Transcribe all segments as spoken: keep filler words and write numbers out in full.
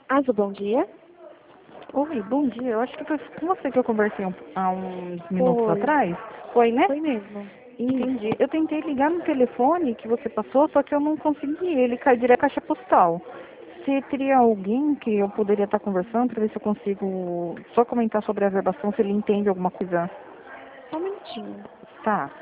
Azul, bom dia. Oi, bom dia. Eu acho que foi com você que eu conversei um- há uns minutos Foi. atrás. Foi, né? Foi mesmo. Entendi. Eu tentei ligar no telefone que você passou, só que eu não consegui. Ele caiu direto à caixa postal. Se teria alguém que eu poderia estar conversando para ver se eu consigo só comentar sobre a verbação, se ele entende alguma coisa. Só um minutinho. Tá.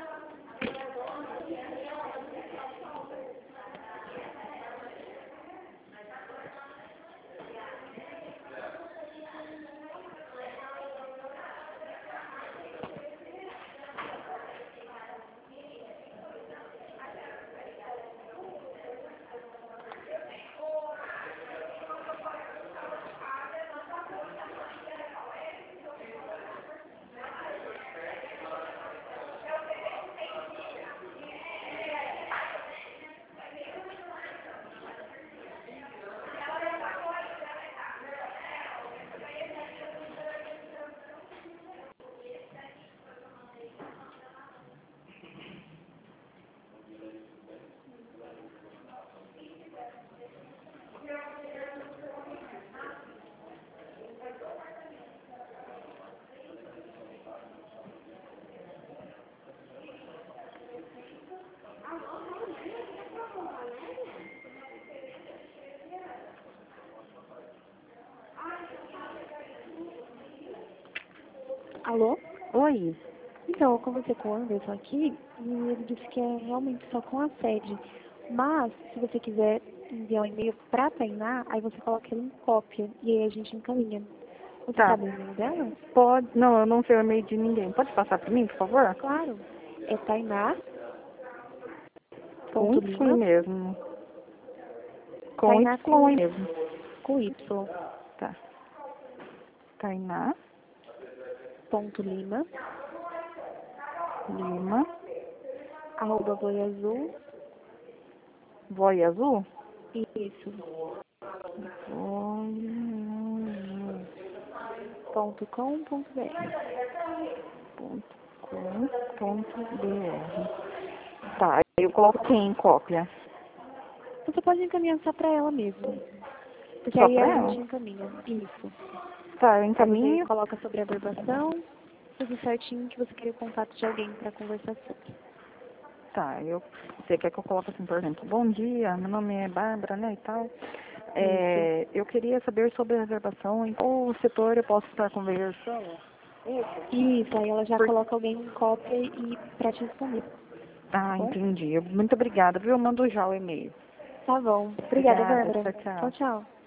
Alô? Oi. Então, eu conversei com o Anderson aqui e ele disse que é realmente só com a sede. Mas, se você quiser enviar um e-mail pra Tainá, aí você coloca ele em cópia e aí a gente encaminha. Você Tá. sabe o e-mail dela? Pode. Não, eu não sei o e-mail de ninguém. Pode passar para mim, por favor? Claro. É Tainá. Com Ponto Y Lima. mesmo. Com Tainá com, Y mesmo. com Y. Tá. Tainá Ponto Lima. Lima. Arroba Voiazul. Voia azul? Isso. Voia Ponto com ponto br. ponto com ponto br. Tá, eu coloco quem em cópia? Você pode encaminhar só pra ela mesmo. Porque Só aí pra a ela? gente encaminha. Isso. Tá, eu Aí você encaminho. coloca sobre a verbação, tudo certinho que você queria o contato de alguém para conversar sobre. Tá, eu, você quer que eu coloque assim, por exemplo, bom dia, meu nome é Bárbara, né, e tal. Isso. É, eu queria saber sobre a reservação, em qual setor eu posso estar conversando. Isso. Isso, aí ela já Por... coloca alguém em cópia e para te responder. Tá Ah, bom? entendi. Muito obrigada, viu? Eu mando já o e-mail. Tá bom. Obrigada, Obrigada, Bárbara. tchau, Tchau, tchau. tchau.